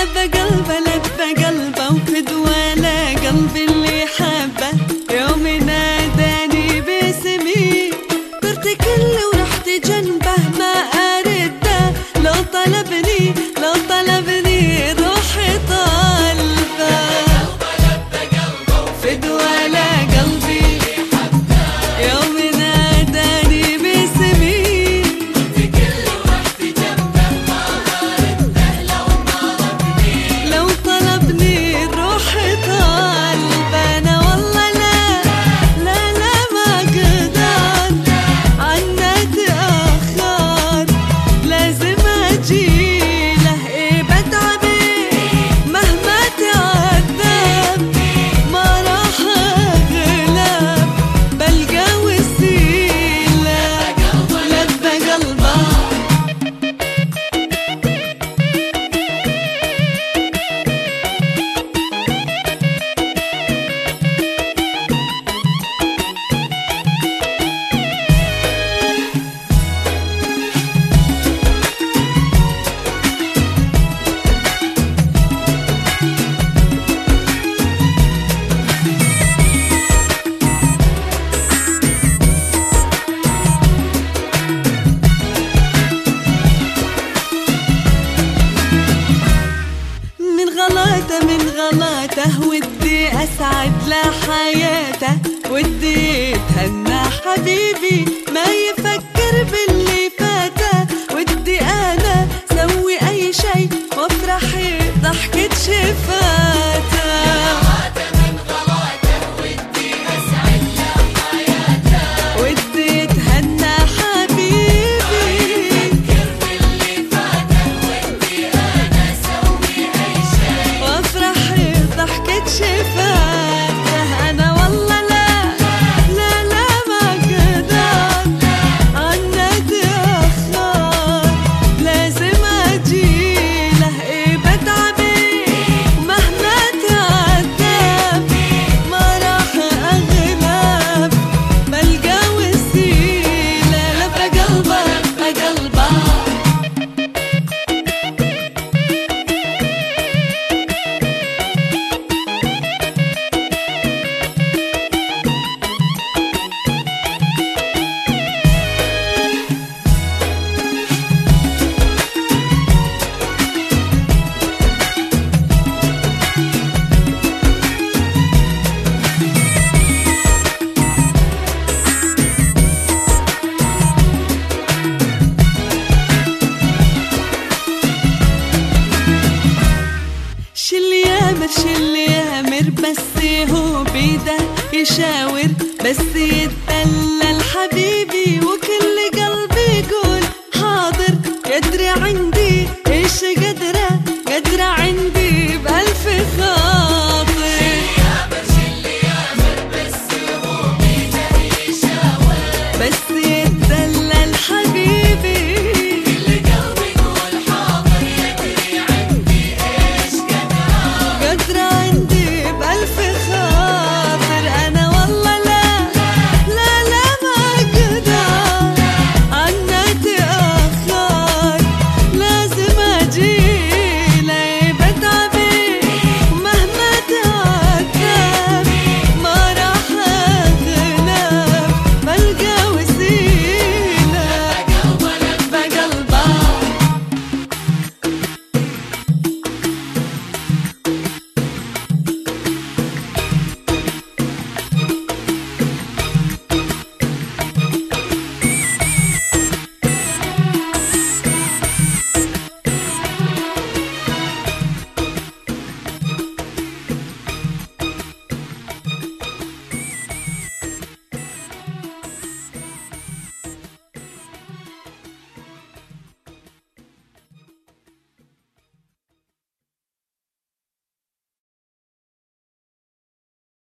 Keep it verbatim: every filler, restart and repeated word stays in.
لبى قلبه لبى قلبه وفدوى قلبي اللي حبه يوم ناداني باسمي طرت كله ورحت جنبه ما أرده لو طلبني لو طلبني روحي طالبه فدوى قلبي يوم ناداني باسمي طرت كله ورحت جنبه ما أرده لو طلبني لو طلبني روحي طالبه أنا والله لا لا لا ما أقدر عنه أتأخر لازم أجيله إيه بتعبي مهما تعذب ما راح أغلب بلقى وسيلة لبى قلبه من غلاته من غلاته ودي أسعد لحياته ودي يتهنى حبيبي ما يفكر باللي فاته ودي أنا سوي أي شي وافرح ضحكة شفاته من غلاته ودي أسعد لحياته ودي يتهنى حبيبي ضحكة شفاته أنا والله لا لا لا ما أقدر عنه أتأخر لازم أجيله إيه بتعبي مهما تعذب ما راح أغلب بلقى وسيلة لبى قلبه لبى قلبه شل يامر شل يامر بس هو بيده يشاور بس يتدلل حبيبي